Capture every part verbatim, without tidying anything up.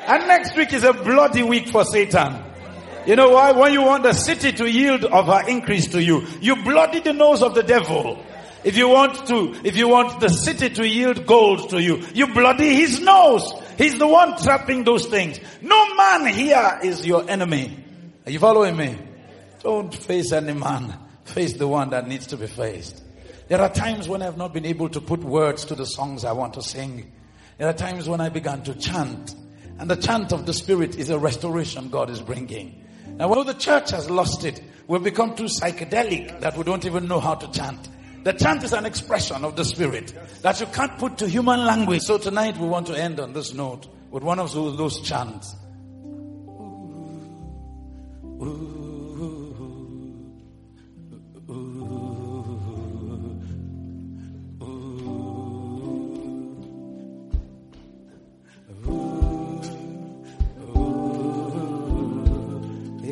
And next week is a bloody week for Satan. You know why? When you want the city to yield of her increase to you, you bloody the nose of the devil. If you want to, if you want the city to yield gold to you, you bloody his nose. He's the one trapping those things. No man here is your enemy. Are you following me? Don't face any man. Face the one that needs to be faced. There are times when I have not been able to put words to the songs I want to sing. There are times when I began to chant. And the chant of the Spirit is a restoration God is bringing. Now, when the church has lost it, we've become too psychedelic that we don't even know how to chant. The chant is an expression of the Spirit that you can't put to human language. So tonight we want to end on this note with one of those, those chants. Ooh, ooh, ooh, ooh,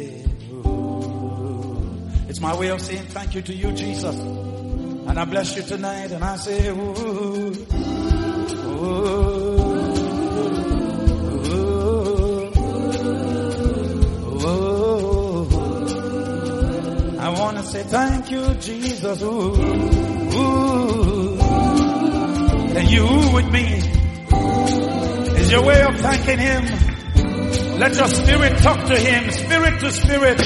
yeah, it's my way of saying thank you to you, Jesus. And I bless you tonight, and I say, ooh, ooh, ooh, ooh. I want to say thank you, Jesus. Ooh, ooh. And you with me is your way of thanking him. Let your spirit talk to him, spirit to spirit.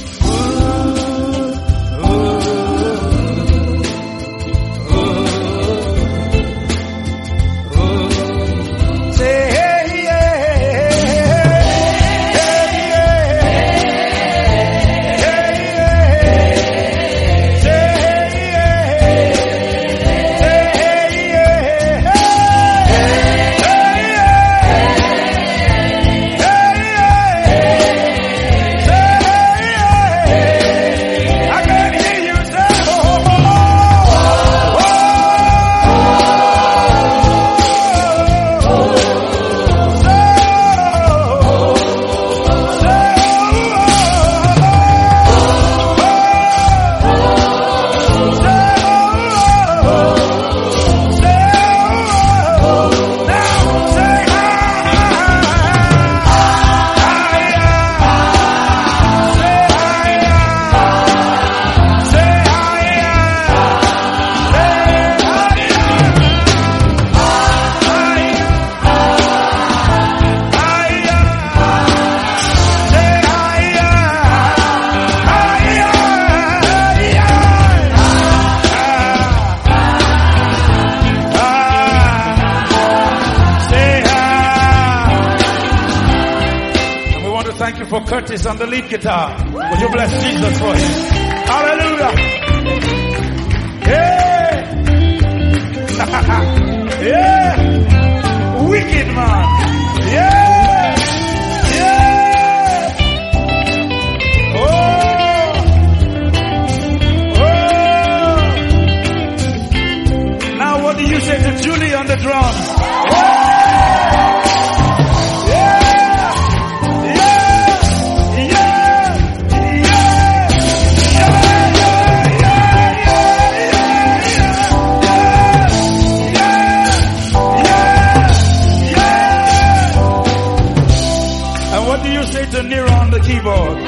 Curtis on the lead guitar. Would you bless Jesus for him? Hallelujah. Yeah. Yeah. Wicked man. Yeah. Yeah. Oh. Oh. Now what do you say to Julie on the drums? To Nero on the keyboard.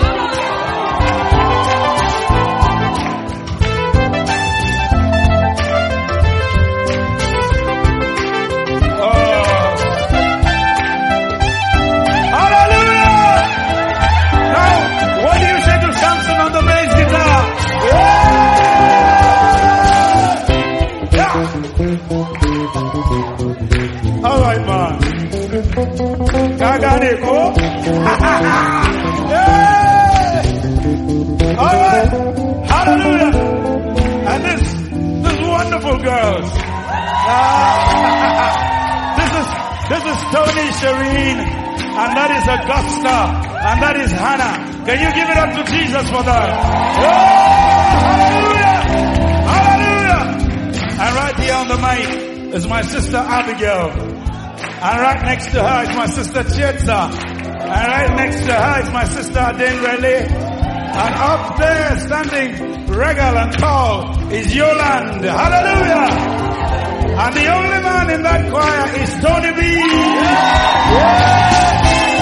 Oh. Hallelujah! Now, what do you say to Samson on the bass guitar? Yeah! Yeah. All right, man. Kaganeko. Yeah. All right. Hallelujah. And this, this wonderful girls. Uh, this is, this is Tony Shireen. And that is Augusta. And that is Hannah. Can you give it up to Jesus for that? Oh, hallelujah. Hallelujah. And right here on the mic is my sister Abigail. And right next to her is my sister Chetza. And right next to her is my sister Aden Raleigh. And up there standing regal and tall is Yoland. Hallelujah. And the only man in that choir is Tony B. Yeah. Yeah.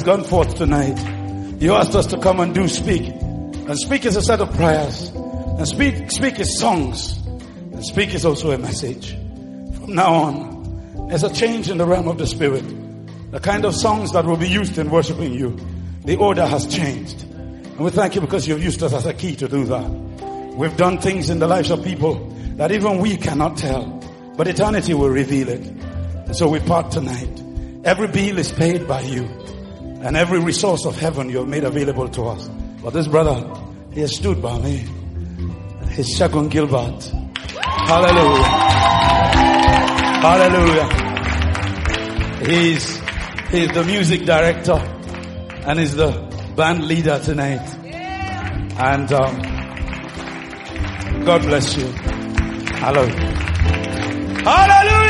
has gone forth tonight. You asked us to come and do speak. And speak is a set of prayers. And speak, speak is songs. And speak is also a message. From now on, there's a change in the realm of the Spirit. The kind of songs that will be used in worshiping you. The order has changed. And we thank you because you've used us as a key to do that. We've done things in the lives of people that even we cannot tell. But eternity will reveal it. And so we part tonight. Every bill is paid by you. And every resource of heaven you have made available to us. But this brother, he has stood by me. He's Shagun Gilbert. Hallelujah. Hallelujah. He's, he's the music director. And he's the band leader tonight. And um, God bless you. Hallelujah. Hallelujah.